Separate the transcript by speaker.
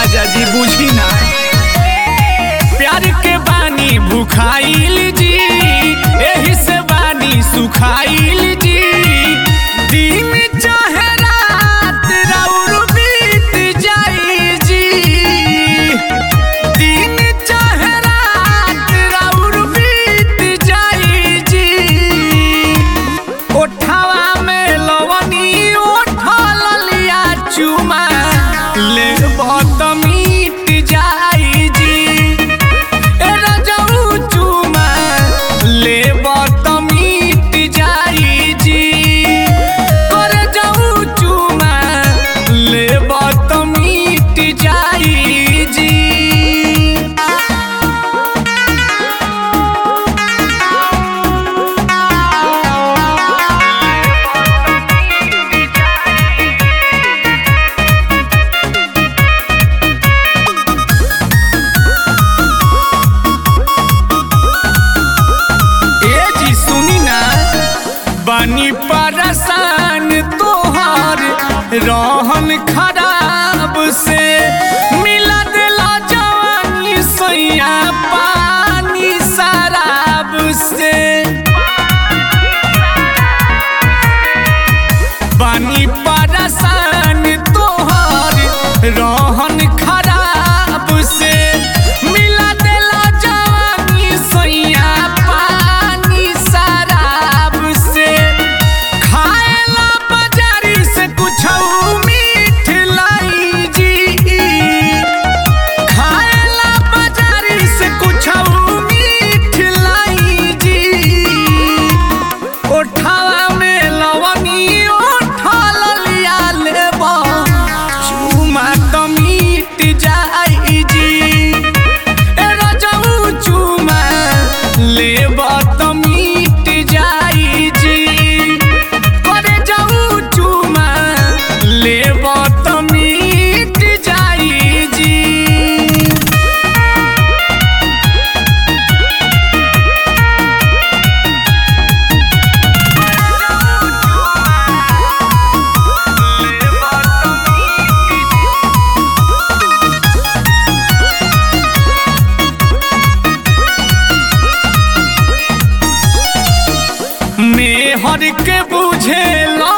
Speaker 1: राजा जी बुझी ना प्यार के बानी भुखाइल जी एही से बानी सुखाइल जी दिन चाहे रात राउर बीत जाई जी दिन चाहे रात राउर बीत जाई जी ओठावा में लवनी ओठल लिया चुमा ले बहुत मीट जाई जी ए रजऊ चुमा ले बहुत मीट जाई जी कर जऊ चुमा ले बहुत मीट जाई जी। बानी परेशान तोहार रहन खराब से मिला दिला जवानी सैया पानी शराब से बानी परेशान तोहार रहन खराब से मिला दिला जवानी सैया पानी शराब से खाएला बाजारी से कुछ मीठ लाई जी खाएला बाजारी से कुछ मीठ लाई जी ओठावा में लवनी ओठल लिया लेबा चुमा तो मीट जाई जी ए रजऊ चुमा लेबा तो मीट जाई जी करे जऊ चुमा लेबा तो मीट जाई जी। मेहर के बुझे ला